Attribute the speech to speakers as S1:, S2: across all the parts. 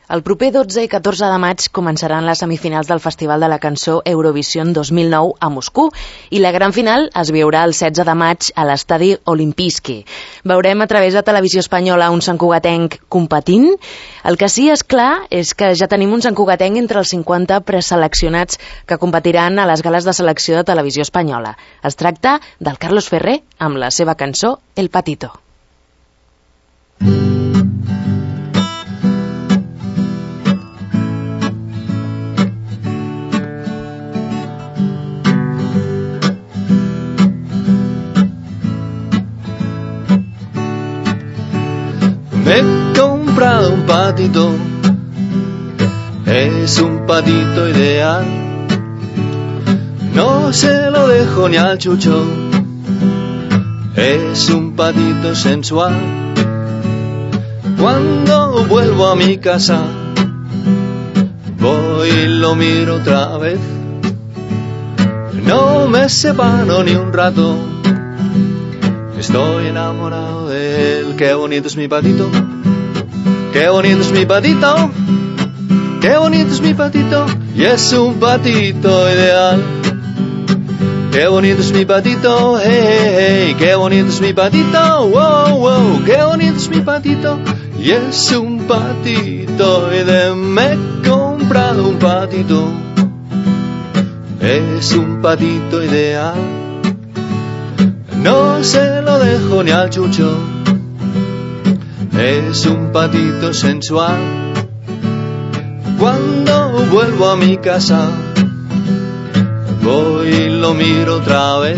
S1: El proper 12 i 14 de maig començaran les semifinals del Festival de la Cançó Eurovision 2009 a Moscou i la gran final es viurà el 16 de maig a l'estadi Olimpijski. Veurem a través de Televisió Espanyola un santcugatenc competint. El que sí és clar és que ja tenim un santcugatenc entre els 50 preseleccionats que competiran a les gales de selecció de Televisió Espanyola. Es tracta del Carlos Ferrer amb la seva cançó El Patito.
S2: Me he comprado un patito, es un patito ideal. No se lo dejo ni al chucho, es un patito sensual. Cuando vuelvo a mi casa, voy y lo miro otra vez. No me separo ni un rato, estoy enamorado de él. Qué bonito es mi patito, qué bonito es mi patito, qué bonito es mi patito, y es un patito ideal. Qué bonito es mi patito, hey, hey, hey, qué bonito es mi patito, wow, wow, qué bonito es mi patito, y es un patito ideal. Me he comprado un patito, es un patito ideal. No se lo dejo ni al chucho, es un patito sensual. Cuando vuelvo a mi casa, voy y lo miro otra vez.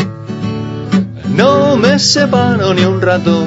S2: No me separo ni un rato,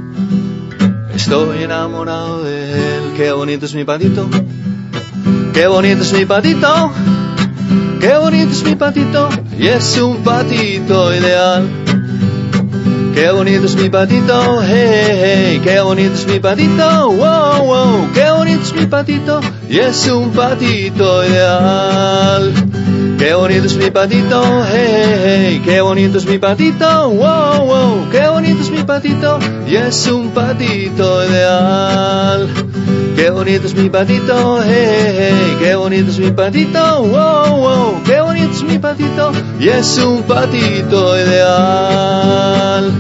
S2: estoy enamorado de él. Qué bonito es mi patito, qué bonito es mi patito, qué bonito es mi patito, y es un patito ideal. Qué bonito es mi patito, hey, hey, hey, qué bonito es mi patito, wow, wow, qué bonito es mi patito, y es un patito ideal. Qué bonito es mi patito, hey, hey, hey, qué bonito es mi patito, wow, wow, qué bonito es mi patito, y es un patito ideal. Qué bonito es mi patito, hey, hey, hey, qué bonito es mi patito, wow, wow, qué bonito es mi patito, y es un patito ideal.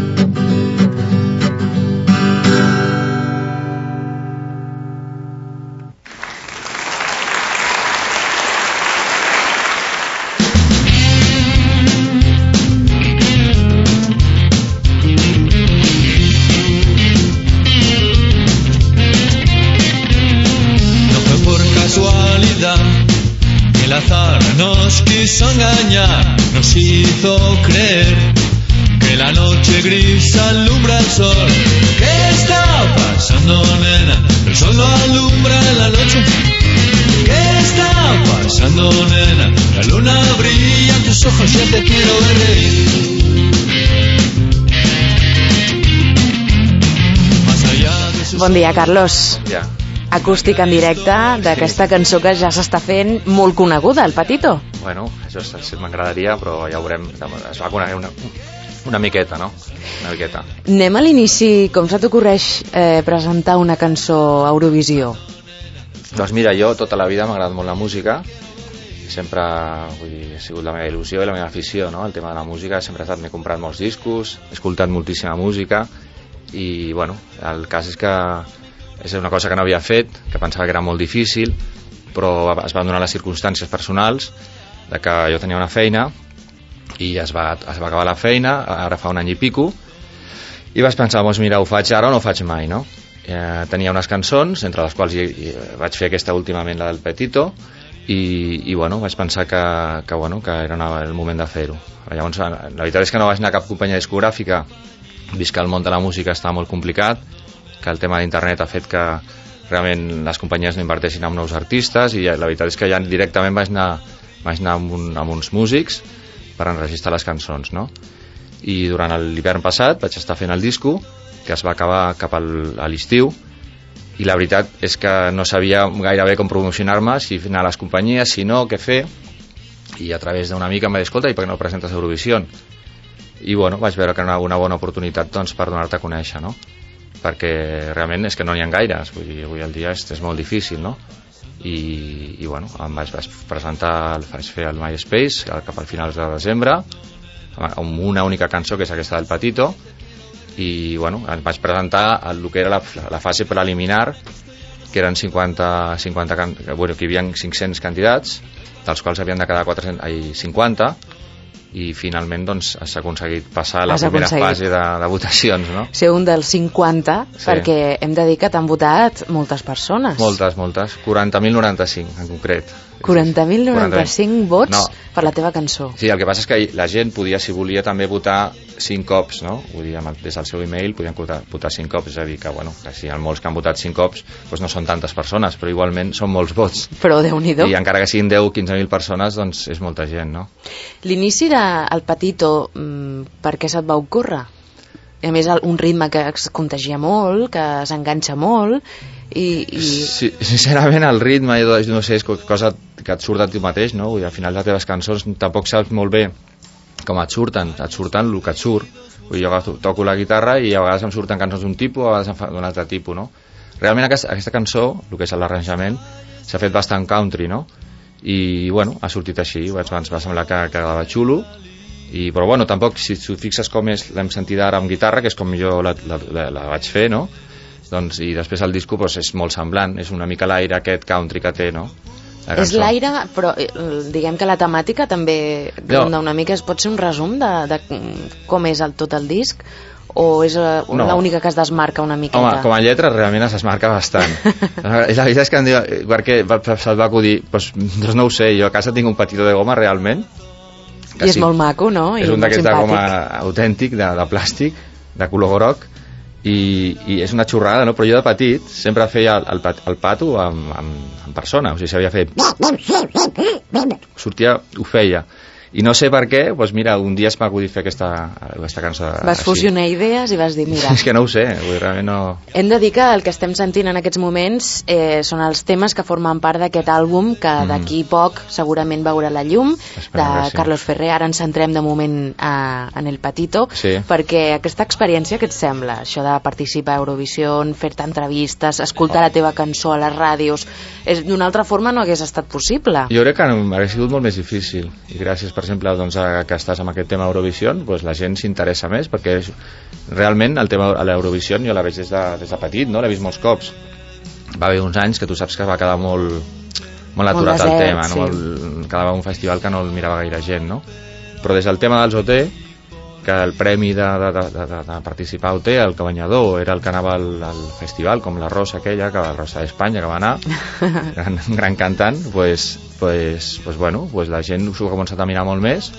S3: Nos quiso engañar, nos hizo creer que la noche gris alumbra el sol. ¿Qué está pasando, nena? El sol no alumbra la noche. ¿Qué está pasando, nena? La luna brilla en tus ojos, yo te quiero ver reír. Más allá de sus...
S1: Bon dia, Carlos.
S4: Ja.
S1: Acústic en directe d'aquesta cançó que ja s'està fent molt coneguda, El Patito.
S4: Bueno, això m'agradaria, però ja ho veurem. Es va coneguer una miqueta, no? Una miqueta.
S1: Anem a l'inici. Com se t'ocorreix presentar una cançó a Eurovisió?
S4: Doncs mira, jo tota la vida m'ha agradat molt la música. Sempre ha sigut la meva il·lusió i la meva afició, no? El tema de la música sempre m'he comprat molts discos, he escoltat moltíssima música i, bueno, el cas és que és una cosa que no havia fet, que pensava que era molt difícil, però es van donar les circumstàncies personals de que jo tenia una feina i es va acabar la feina, ara fa un any i pico, i vaig pensar, doncs mira, ho faig ara o no ho faig mai, no? Tenia unes cançons, entre les quals vaig fer aquesta últimament, la del Petito, i bueno, vaig pensar que era el moment de fer-ho. Llavors, la veritat és que no vaig anar a cap companyia discogràfica, vist que el món de la música està molt complicat, que el tema d'internet ha fet que realment les companyies no inverteixin en nous artistes, i la veritat és que ja directament vaig anar amb uns músics per enregistrar les cançons, no? I durant l'hivern passat vaig estar fent el disco, que es va acabar cap a l'estiu, i la veritat és que no sabia gairebé com promocionar-me, si anar a les companyies, si no, què fer, i a través d'una amica em va dir, escolta, i per què no presentes Eurovision? I bueno, vaig veure que era una bona oportunitat, doncs, per donar-te a conèixer, no? perquè realment és que no n'hi ha gaires, vull dir, avui al dia és molt difícil, no? I bueno, em vaig presentar, vaig fer el MySpace cap al finals de desembre amb una única cançó, que és aquesta del Patito, i bueno, em vaig presentar el que era la fase preliminar, que eren 50 bueno, que hi havia 500 candidats, dels quals havien de quedar 50, i finalment doncs s'ha aconseguit passar la primera fase de votacions, no?
S1: Ser un dels 50, sí. Perquè hem de dir que t'han votat moltes persones.
S4: Moltes, 40.095 en concret.
S1: 40.095 vots no. Per la teva cançó.
S4: Sí, el que passa és que la gent podia, si volia, també votar 5 cops, no? Vull dir, des del seu email podien votar 5 cops, és a dir, que, bueno, que si hi ha molts que han votat 5 cops, doncs no són tantes persones, però igualment són molts vots.
S1: Però Déu-n'hi-do.
S4: I encara que siguin 10 o 15.000 persones, doncs és molta gent, no?
S1: L'inici del Patito, per què se't va ocórrer? A més, un ritme que es contagia molt, que s'enganxa molt,
S4: Sí, sincerament el ritme, no sé, és cosa que et surt de tu mateix, no? Vull dir, al final les teves cançons tampoc saps molt bé com et surten el que et surt. Vull dir, jo toco la guitarra i a vegades em surten cançons d'un tipus, a vegades d'un altre tipus, no? Realment aquesta cançó, el que és l'arranjament, s'ha fet bastant country, no? I bueno, ha sortit així, va semblar que quedava xulo, però bueno, tampoc, si t'ho fixes com és, l'hem sentit ara amb guitarra, que és com jo la vaig fer, no? Doncs, i després el disco doncs, és molt semblant, és una mica l'aire aquest country que té, no?
S1: És l'aire, però diguem que la temàtica també ronda una mica. Pot ser un resum de com és tot el disc, o és l'única que es desmarca una miqueta?
S4: Home, com a lletra realment es desmarca bastant. La veritat és que em diu, perquè se'l va acudir, doncs no ho sé, jo a casa tinc un Patito de goma realment,
S1: i és molt maco, no?
S4: És un d'aquests de goma autèntic, de plàstic, de color groc, i és una xorrada, no? Però jo de petit sempre feia el pato en persona, o sigui, s'havia fet sortia, ho feia, i no sé per què, doncs mira, un dia es m'ha acudit fer aquesta cançó
S1: vas així. Fusionar idees i vas dir, mira,
S4: és que no ho sé, realment no.
S1: Hem de dir que el que estem sentint en aquests moments són els temes que formen part d'aquest àlbum, que d'aquí poc segurament veurà la llum, de Carlos Ferrer. Ara ens centrem de moment en el Patito, perquè aquesta experiència, què et sembla? Això de participar a Eurovisió, fer-te entrevistes, escoltar la teva cançó a les ràdios, d'una altra forma no hagués estat possible.
S4: Jo crec que hauria sigut molt més difícil, i gràcies per exemple, doncs, que estàs amb aquest tema Eurovisió, doncs la gent s'interessa més, perquè realment el tema a l'Eurovisió jo la veig des de petit, no? L'he vist molts cops. Va haver uns anys que tu saps que va quedar molt aturat el tema, no? Quedava un festival que no el mirava gaire gent, no? Però des del tema dels OT, que el premi de participar a OT, el guanyador era el que anava al festival, com la Rosa aquella, que la Rosa d'Espanya, que va anar, gran cantant, doncs bueno, la gent s'ho ha començat a mirar molt més,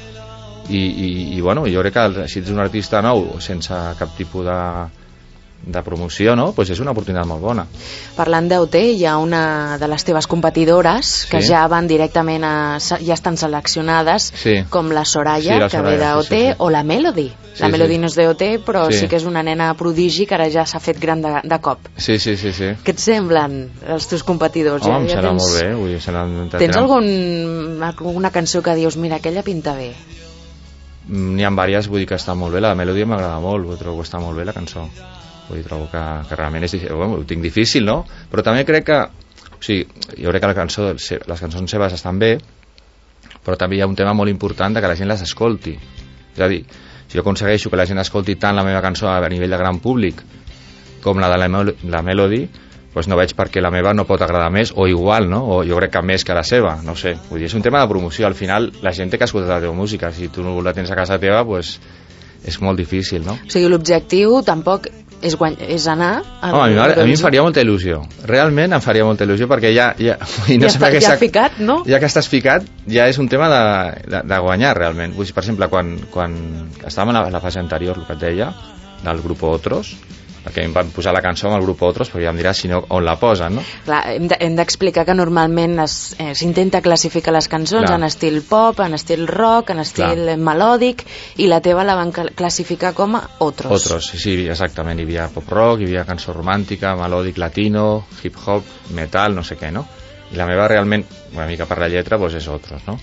S4: i bueno, jo crec que si ets un artista nou sense cap tipus de promoció, no? Pues és una oportunitat molt bona.
S1: Parlant d'OT, hi ha una de les teves competidores que ja van directament ja estan seleccionades, com la Soraya, que ve d'OT, o la Melody. La Melody no és d'OT, però sí que és una nena prodigi que ara ja s'ha fet gran de cop.
S4: Sí.
S1: Què et semblen els teus competidors?
S4: Home, em sembla molt bé.
S1: Tens alguna cançó que dius, mira, aquella pinta bé?
S4: N'hi ha diverses, vull dir que està molt bé. La Melody m'agrada molt, trobo que està molt bé la cançó. Vull dir, trobo que realment és difícil, ho tinc difícil, no? Però també crec que, o sigui, jo crec que les cançons seves estan bé, però també hi ha un tema molt important de que la gent les escolti. És a dir, si jo aconsegueixo que la gent escolti tant la meva cançó a nivell de gran públic com la de la Melody, doncs no veig per què la meva no pot agradar més, o igual, no? O jo crec que més que la seva, no sé. Vull dir, és un tema de promoció, al final la gent té que escoltar la teva música, si tu no la tens a casa teva, doncs és molt difícil, no?
S1: O sigui, l'objectiu tampoc és anar
S4: a mi em faria molta il·lusió, realment em faria molta il·lusió, perquè ja
S1: ficat, no?
S4: Ja que estàs ficat, ja és un tema de guanyar realment. Vull dir, per exemple, quan estàvem a la fase anterior, el que et deia, del grup Otros, perquè em van posar la cançó amb el grup Otros, però ja em diràs si no, on la posen, no?
S1: Clar, hem d'explicar que normalment s'intenta classificar les cançons en estil pop, en estil rock, en estil melòdic, i la teva la van classificar com a Otros.
S4: Otros, sí, exactament. Hi havia pop rock, hi havia cançó romàntica, melòdic latino, hip hop, metal, no sé què, no? I la meva realment, una mica per la lletra, doncs és Otros, no?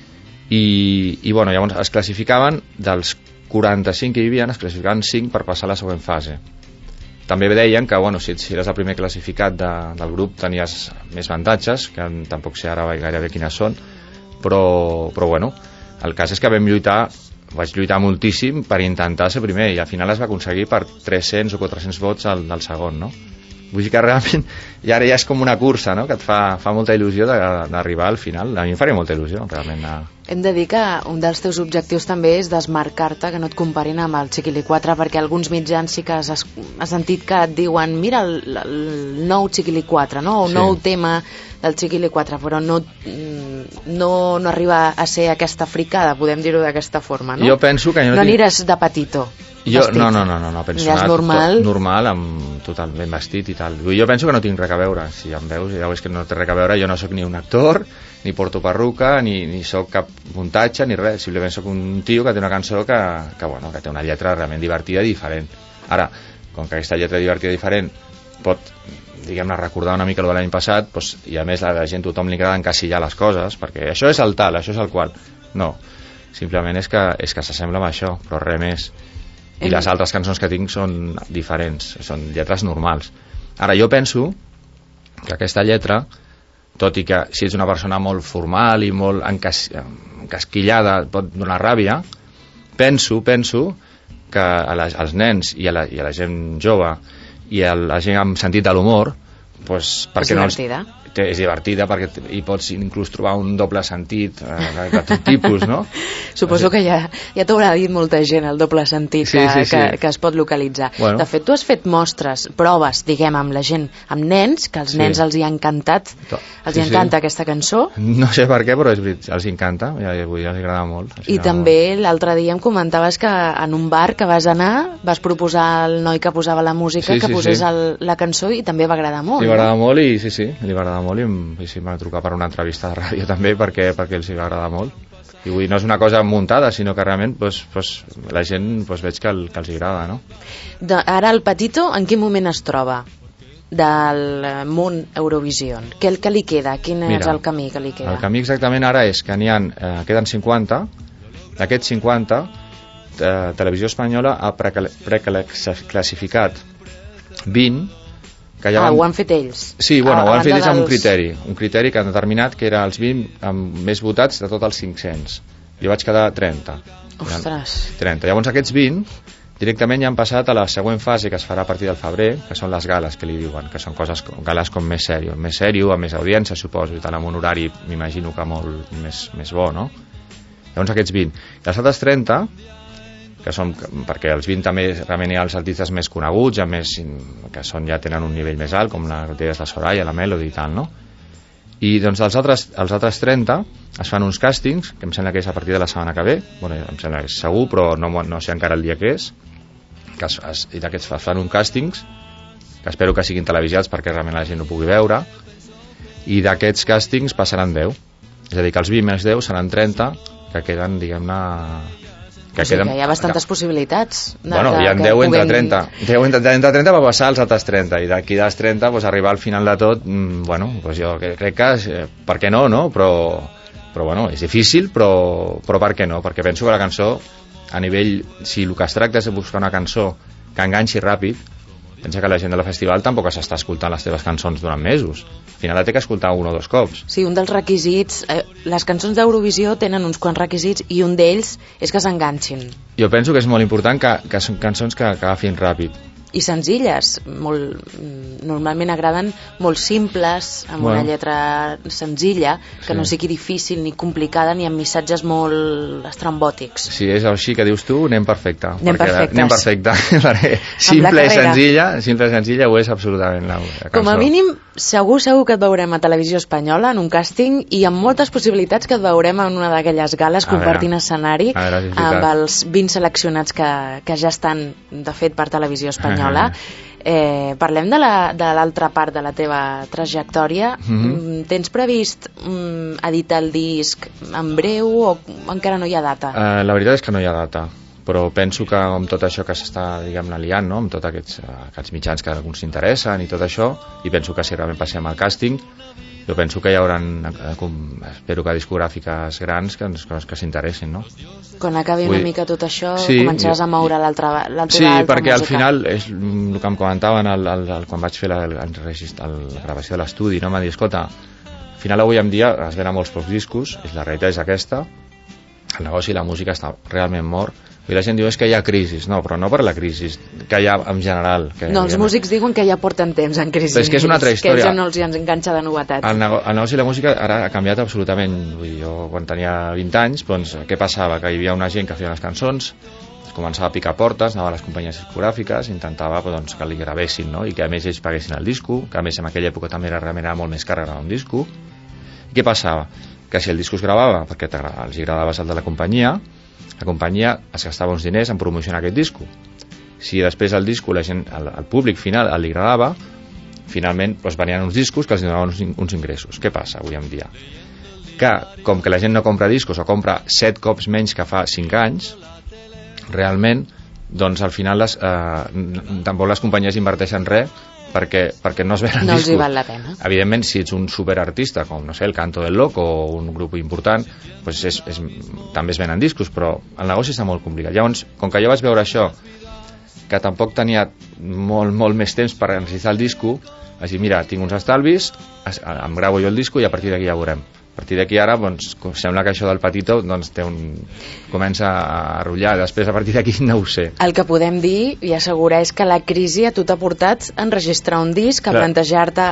S4: I bueno, llavors es classificaven dels 45 que hi havia, es classificaven 5 per passar a la següent fase. també deien que bueno, si eres el primer classificat del grup tenies més avantatges, que tampoc sé ara gairebé quines són, però bueno, el cas és que vaig lluitar moltíssim per intentar ser primer i al final es va aconseguir per 300 o 400 vots del segon, no? Vull dir que realment i ara ja és com una cursa, no? Que et fa molta il·lusió d'arribar al final. A mi em faria molta il·lusió realment.
S1: Hem de dir que un dels teus objectius també és desmarcar-te, que no et comparin amb el Chiquili 4, perquè alguns mitjans sí que has sentit que et diuen mira el nou Chiquili 4, no? Un nou tema del Chiquili 4, però no arriba a ser aquesta fricada, podem dir-ho d'aquesta forma, no?
S4: Jo penso que
S1: no aniràs de petito.
S4: No, penso
S1: normal,
S4: totalment vestit i tal. Jo penso que no tinc res a veure. Si em veus, ja veus que no té res a veure. Jo no sóc ni un actor, ni porto perruca, ni sóc cap muntatge, ni res. Simplement sóc un tio que té una cançó que té una lletra realment divertida i diferent. Ara, com que aquesta lletra divertida i diferent pot, diguem-ne, recordar una mica el de l'any passat, doncs, i a més la gent, tothom li agrada encasillar les coses, perquè això és el tal, això és el qual. No, simplement és que s'assembla amb això, però res més. I les altres cançons que tinc són diferents, són lletres normals. Ara, jo penso que aquesta lletra, tot i que si ets una persona molt formal i molt encasquillada pot donar ràbia, penso que als nens i a la gent jove i a la gent amb sentit de l'humor, doncs, perquè no és divertida perquè hi pots inclús trobar un doble sentit de tot tipus, no?
S1: Suposo que ja t'haurà dit molta gent el doble sentit que es pot localitzar.
S4: Bueno.
S1: De fet, tu has fet mostres, proves, diguem, amb la gent, amb nens, que als nens els hi ha encantat, els hi encanta aquesta cançó.
S4: No sé per què, però és veritat, els encanta, ja els agrada molt.
S1: I també l'altre dia em comentaves que en un bar que vas anar vas proposar al noi que posava la música que posés la cançó i també va agradar molt.
S4: Li va agradar molt i li va agradar molt i sí, m'ha trucat per una entrevista de ràdio també perquè els hi va agradar molt i vull dir, no és una cosa muntada sinó que realment la gent veig que els hi agrada, no?
S1: Ara el Petito en quin moment es troba del món Eurovision? Què li queda? Quin és el camí que li queda?
S4: El camí exactament ara és que queden 50, d'aquests 50 Televisió Espanyola ha preclassificat 20 que ja
S1: ho han fet ells.
S4: Sí, ho han fet ells amb un criteri que han determinat que era els 20 amb més votats de tots els 500. Jo vaig quedar 30.
S1: Ostres.
S4: 30. Llavors aquests 20 directament ja han passat a la següent fase que es farà a partir del febrer, que són les gales que li diuen, que són gales com més sèrio, amb més audiència, suposo, i tal, amb un horari, m'imagino que molt més bo, no? Llavors aquests 20. I els altres 30 que són, perquè els 20 també realment hi ha els artistes més coneguts, que ja tenen un nivell més alt, com la Soraya, la Melody i tal, no? I doncs els altres 30 es fan uns càstings, que em sembla que és a partir de la setmana que ve, em sembla que és segur, però no sé encara el dia que és, i d'aquests es fan uns càstings, que espero que siguin televisiats perquè realment la gent ho pugui veure, i d'aquests càstings passaran 10. És a dir, que els 20 més 10 seran 30, que queden, diguem-ne...
S1: que hi ha bastantes possibilitats.
S4: Hi ha 10 entre 30. 10 entre 30 va passar als altres 30, i d'aquí dels 30 arribar al final de tot, jo crec que per què no? Però és difícil, però per què no? Perquè penso que la cançó, a nivell, si el que es tracta és de buscar una cançó que enganxi ràpid, pensa que la gent del festival tampoc s'està escoltant les teves cançons durant mesos. Al final la té que escoltar un o dos cops.
S1: Sí, un dels requisits... les cançons d'Eurovisió tenen uns quants requisits i un d'ells és que s'enganxin.
S4: Jo penso que és molt important que són cançons que agafin ràpid.
S1: I senzilles, normalment agraden molt simples, amb una lletra senzilla, que no sigui difícil ni complicada ni amb missatges molt estrambòtics.
S4: Sí, és així que dius tu, anem perfecte.
S1: Anem perfecte.
S4: Simple i senzilla ho és absolutament la cançó.
S1: Com a mínim, segur que et veurem a Televisió Espanyola en un càsting i amb moltes possibilitats que et veurem en una d'aquelles gales compartint escenari amb els 20 seleccionats que ja estan, de fet, per Televisió Espanyola. Parlem de l'altra part de la teva trajectòria. Tens previst editar el disc en breu o encara no hi ha data?
S4: La veritat és que no hi ha data, però penso que amb tot això que s'està, diguem-ne, liant, no? Amb tots aquests mitjans que alguns s'interessen i tot això, i penso que si realment passem al càsting jo penso que hi haurà, espero que discogràfiques grans que s'interessin, no?
S1: Quan acabi una mica tot això, començaràs a moure l'altra
S4: sí, perquè al final és el que em comentaven quan vaig fer la gravació de l'estudi, no? M'ha dit, escolta, al final avui en dia es venen molts pocs discos, la realitat és aquesta, el negoci i la música està realment mort. I la gent diu és que hi ha crisi, no, però no per la crisi que hi ha en general.
S1: No, els músics diuen que ja porten temps en crisi.
S4: Però és que és una altra història.
S1: Que ells no els hi enganxa de novetats.
S4: El negoci i la música ara ha canviat absolutament. Vull dir, jo quan tenia 20 anys, doncs, què passava? Que hi havia una gent que feia les cançons, començava a picar portes, anava a les companyies discogràfiques, intentava doncs, que li gravessin, no? I que a més ells paguessin el disco, que a més en aquella època també era molt més car gravar un disco. I què passava? Que si el disco es gravava perquè els agradaves el de la companyia es gastava uns diners en promocionar aquest disco. Si després el disco el públic final li agradava, finalment doncs, venien uns discos que els donaven uns ingressos. Què passa avui en dia? Que com que la gent no compra discos o compra 7 cops menys que fa 5 anys, realment doncs al final tampoc les companyies inverteixen res perquè no es venen discos.
S1: No els hi val la pena.
S4: Evidentment, si ets un superartista com, no sé, el Canto del Loco o un grup important, doncs també es venen discos, però el negoci està molt complicat. Llavors, com que jo vaig veure això, que tampoc tenia molt més temps per enregistrar el disco, vaig dir, mira, tinc uns estalvis, em gravo jo el disco i a partir d'aquí ja veurem. A partir d'aquí ara, doncs, sembla que això del Patito doncs, comença a rotllar. Després, a partir d'aquí, no ho sé.
S1: El que podem dir i assegurar és que la crisi a tu t'ha portat a enregistrar un disc, a plantejar-te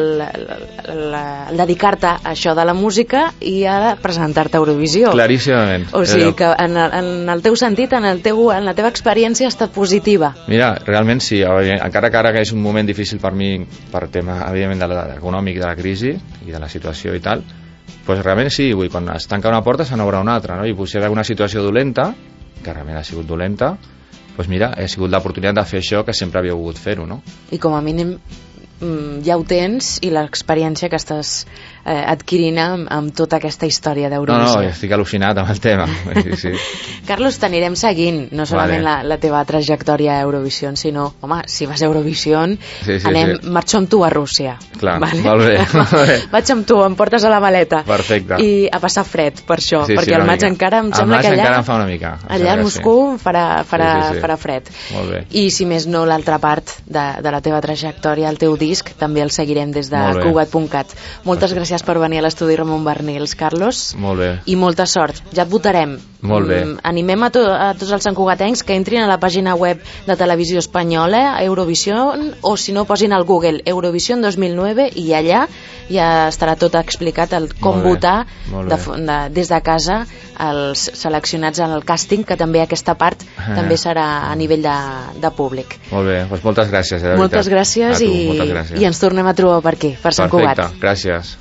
S1: el dedicar-te a això de la música i a presentar-te a Eurovisió.
S4: Claríssimament.
S1: O sigui que en el teu sentit, en la teva experiència ha estat positiva.
S4: Mira, realment sí. Encara que ara és un moment difícil per mi per tema, evidentment, econòmic de la crisi i de la situació i tal, doncs realment sí, quan es tanca una porta se n'obre una altra, no? I si hi ha alguna situació dolenta, que realment ha sigut dolenta, doncs mira, ha sigut l'oportunitat de fer això que sempre havia volgut fer-ho, no?
S1: I com a mínim ja ho tens i l'experiència que estàs adquirint amb tota aquesta història d'Eurovisió.
S4: No, estic al·lucinat amb el tema. Sí.
S1: Carlos, t'anirem seguint, no solament la teva trajectòria a Eurovisió, sinó, home, si vas a Eurovisió, marxo amb tu a Rússia.
S4: Clar, vale? Molt bé.
S1: Vaig amb tu, em portes a la maleta.
S4: Perfecte.
S1: I a passar fred, per això, perquè al maig encara em sembla que allà...
S4: encara em fa una mica.
S1: Allà a Moscou farà fred.
S4: Molt bé.
S1: I si més no, l'altra part de la teva trajectòria, el teu disc, també el seguirem des de Cugat.cat. Moltes gràcies per venir a l'estudi Ramon Barnils, Carlos.
S4: Molt bé.
S1: I molta sort. Ja et votarem.
S4: Molt bé.
S1: Animem a tots els santcugatencs que entrin a la pàgina web de Televisió Espanyola, Eurovision, o si no, posin al Google Eurovision 2009 i allà ja estarà tot explicat com votar des de casa els seleccionats en el càsting, que també aquesta part també serà a nivell de públic.
S4: Molt bé, doncs moltes gràcies.
S1: Moltes gràcies i ens tornem a trobar per aquí, per Sant Cugat.
S4: Perfecte, gràcies.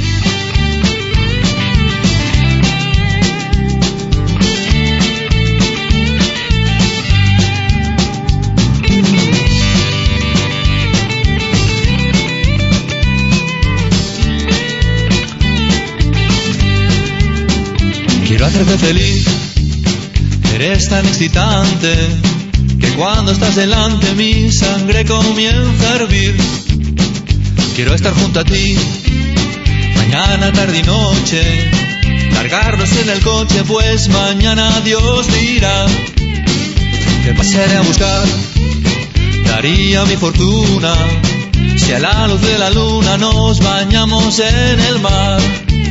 S3: Quiero hacerte feliz, eres tan excitante que cuando estás delante mi sangre comienza a hervir. Quiero estar junto a ti, mañana, tarde y noche, largarnos en el coche, pues mañana Dios dirá. Te pasaré a buscar, daría mi fortuna, si a la luz de la luna nos bañamos en el mar.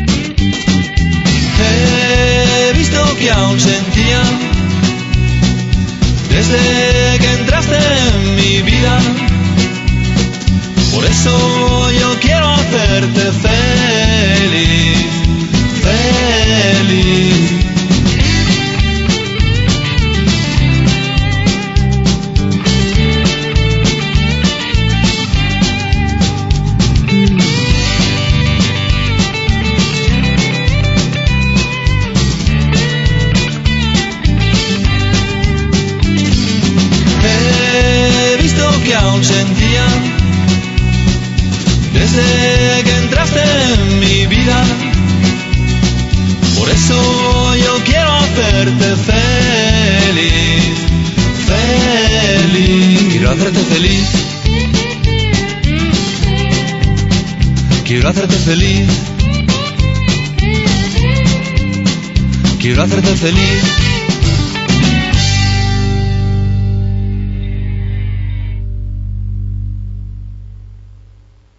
S3: He visto que aún sentía desde que entraste en mi vida. Por eso yo quiero hacerte feliz, feliz. Que aún sentía desde que entraste en mi vida. Por eso yo quiero hacerte feliz, feliz. Quiero hacerte feliz. Quiero hacerte feliz. Quiero hacerte feliz.